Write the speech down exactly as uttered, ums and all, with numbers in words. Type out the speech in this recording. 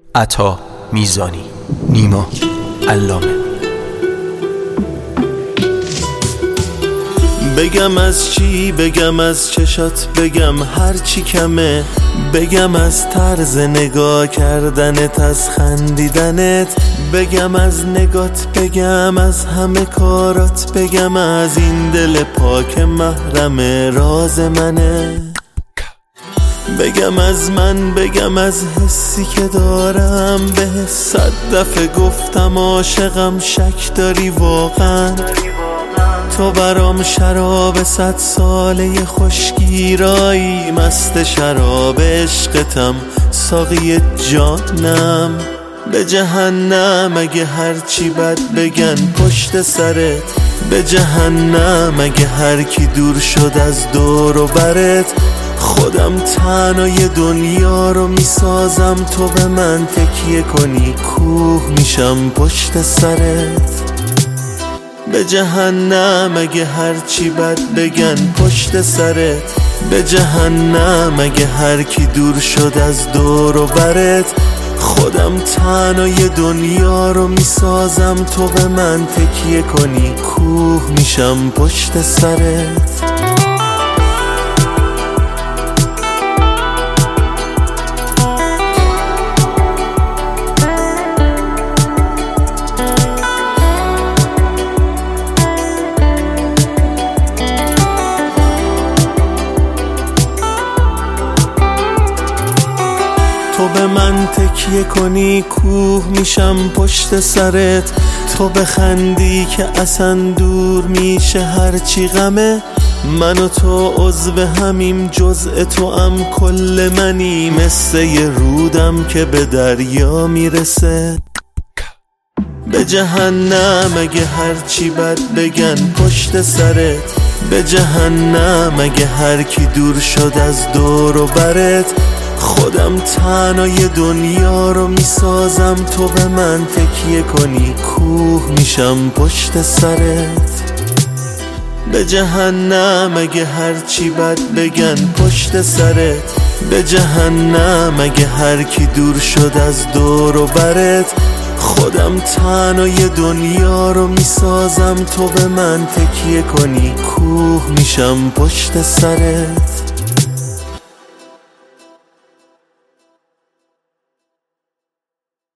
عطا میزانی، نیما علامه. بگم از چی، بگم از چشات، بگم هر چی کمه، بگم از طرز نگاه کردنت، از خندیدنت، بگم از نگات، بگم از همه کارات، بگم از این دل پاک محرم راز منه، بگم از من، بگم از حسی که دارم به صد دفعه گفتم عاشقم، شک داری واقعا؟ تو برام شراب صد ساله خوشگیرایی، مست شراب عشقتم، ساقی جانم. به جهنم اگه هرچی بد بگن پشت سرت، به جهنم اگه هر کی دور شد از دور و برت، خودم تنهای دنیا رو میسازم، تو به من تکیه کنی کوه میشم پشت سرت. به جهنم اگه هرچی بد بگن پشت سرت، به جهنم اگه هر کی دور شد از دور و برت، خودم تنهای دنیا رو میسازم، تو به من تکیه کنی کوه میشم پشت سرت. تو به من تکیه کنی کوه میشم پشت سرت، تو بخندی که اصلا دور میشه هرچی غمه، من و تو عضو همیم، جزء تو هم کل منی، مثل یه رودم که به دریا میرسه. به جهنم اگه هرچی بد بگن پشت سرت، به جهنم اگه هر کی دور شد از دور و برت، خودم تنهای دنیا رو میسازم، تو به من تکیه کنی کوه میشم پشت سرت. به جهنم اگه هرچی بد بگن پشت سرت، به جهنم اگه هر کی دور شد از دور و برت، خودم تنهای دنیا رو میسازم، تو به من تکیه کنی کوه میشم پشت سرت.